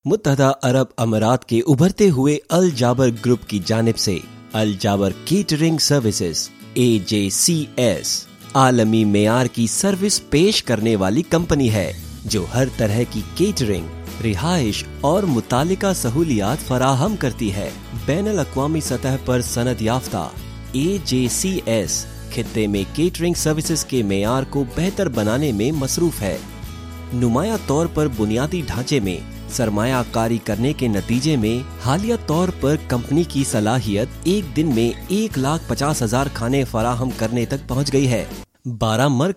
मुत्तहदा अरब अमीरात के उभरते हुए अल जाबर ग्रुप की जानिब से Al Jaber catering services AJCS आलमी मेयार की सर्विस पेश करने वाली कंपनी है जो हर तरह की केटरिंग, रिहाइश और मुतालिका सहूलियात फराहम करती है। बैनुल अक़वामी सतह पर सनद याफ्ता AJCS खित्ते में केटरिंग सर्विसेज के मेयार को बेहतर बनाने में मसरूफ है। नुमाया तौर पर बुनियादी ढांचे में सरमायाकारी करने के नतीजे में हालिया तौर पर कंपनी की सलाहियत एक दिन में 1,50,000 खाने फराहम करने तक पहुंच गई है। 12 मर्ग